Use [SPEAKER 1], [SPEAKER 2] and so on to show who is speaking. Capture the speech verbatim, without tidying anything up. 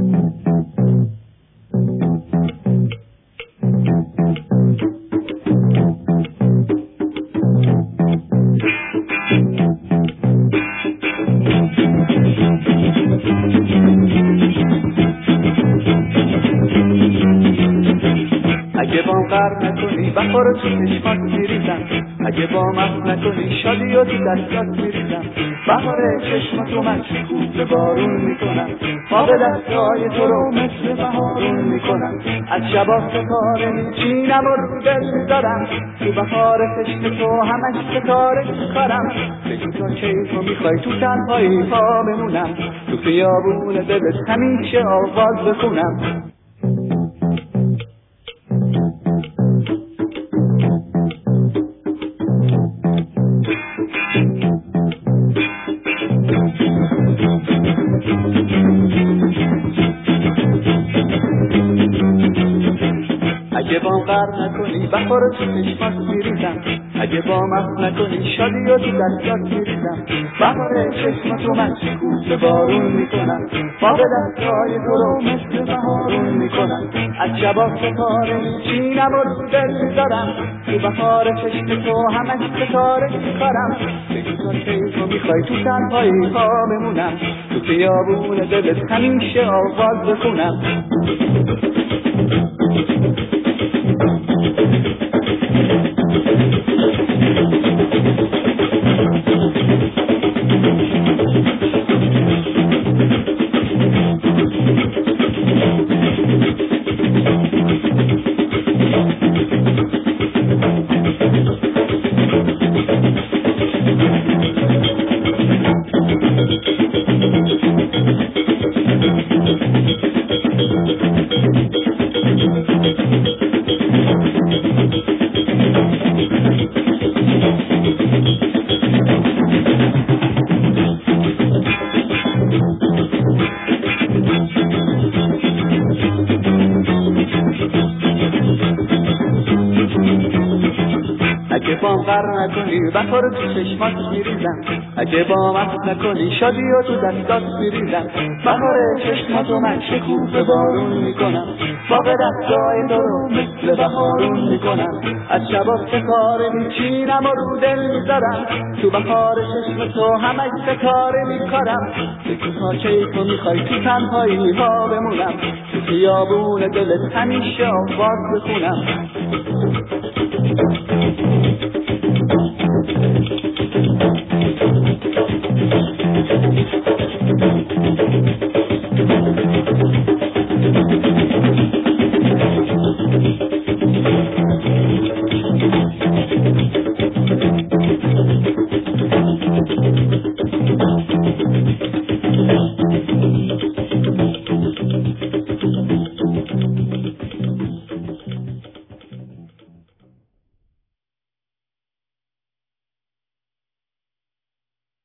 [SPEAKER 1] اگه با قرد نکنی بخور تو چشمات میریزم، اگه با مست نکنی شادی و تو دستات میریزم. بهار چشماتو من شکوفه بارون میکنم، ما به دستای تو رو مثل بهارون میکنم. از شبا ستاره میچینم و رو دل میذارم، تو بهار عشق تو همش ستاره میخارم. بگو تا کی تو میخوای تو تنهایی ها بمونم، تو خیابون دلت همیشه آواز بخونم. اگه با قرد نکنی بخور تو چشمات میریزم، اگه با مست نکنی شادی و تو دستات میریزم. بهار چشماتو من شکوفه بارون میکنم، با به دستای تو رو مثل بهارون میکنم. از شبا ستاره میچینم و رو دل میذارم، تو بهار چشم تو همش ستاره میخارم. بگو تا کی تو میخوای تو تنهایی ها بمونم، تو خیابون دلت همیشه آواز بخونم. اگه با قرد نکنی بخور تو چشمات میریزم، اگه با مست نکنی شادی و تو دستات میریزم. بهار چشماتو من شکوفه بارون میکنم، با به دستای تو رو مثل بهارون میکنم. از شبا ستاره میچینم و رو دل میذارم، تو بهار چشم تو همش ستاره میکارم. بگو تا کی تو میخوای تو تنهایی ها بمونم، تو خیابون دلت همیشه آواز بخونم.